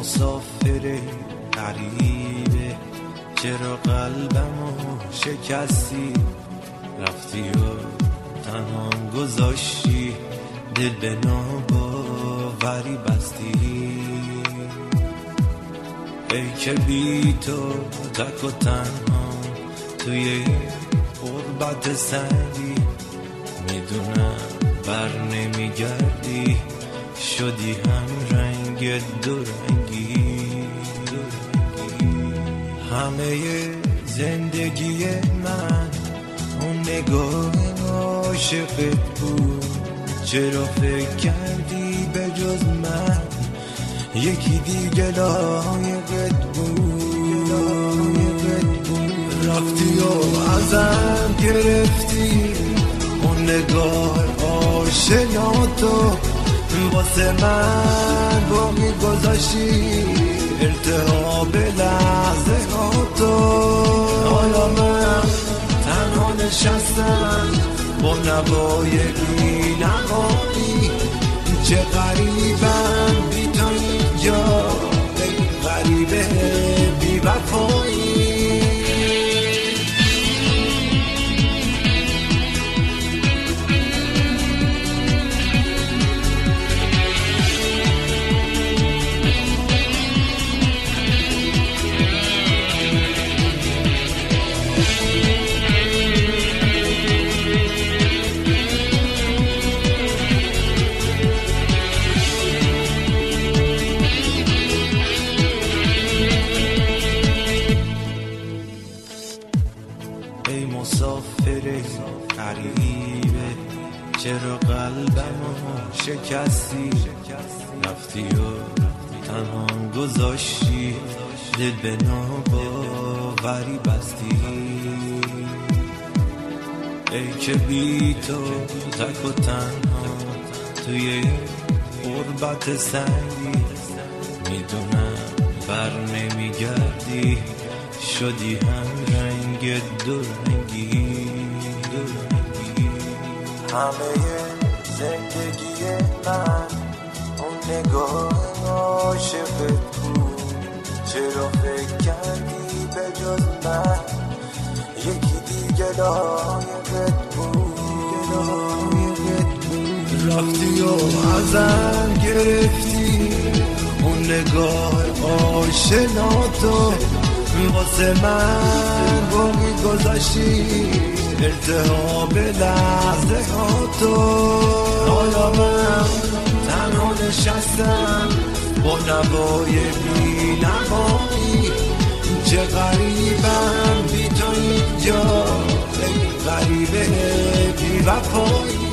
مسافر غریبه، چرا قلبمو شکستی؟ رفتی و تنهام گذاشتی، دل به ناباوری بستی. ای که بی تو تک و تنها توی غربت سنگی، میدونم بر نمیگردی، شدی هم رنگ دورنگی. همه زندگی من اون نگاه عاشقت بود، چرا فکر کردی به جز من یکی دیگه لایقت بود؟ رفتی و ازم گرفتی اون نگاه آشناتو، واسه من باقی گذاشتی التهاب لحظه هاتو. حالا من تنها نشستم با نوای بی نهایی، چه غریبم بی تو اینجا، ای غریبه بی وفایی. ای مسافر غریبه، چرا قلبمو شکستی؟ رفتی و تنهام گذاشتی، دل به ناباوری بستی. ای که بی تو تک و تنها توی غربت سنگی، میدونم بر نمیگردی، شدی هم رنگ دورنگی. همه زندگی من اون نگاه عاشقت بود، چرا فکر کردی به جز من یکی دیگه لایقت بود؟ رفتی و ازم گرفتی اون نگاه آشناتو، واسه من باقی گذاشتی التهاب لحظه هاتو. حالا من تنها نشستم با نوای بی نهایی، چه غریبم بی تو اینجا، ای غریبه بی وفایی.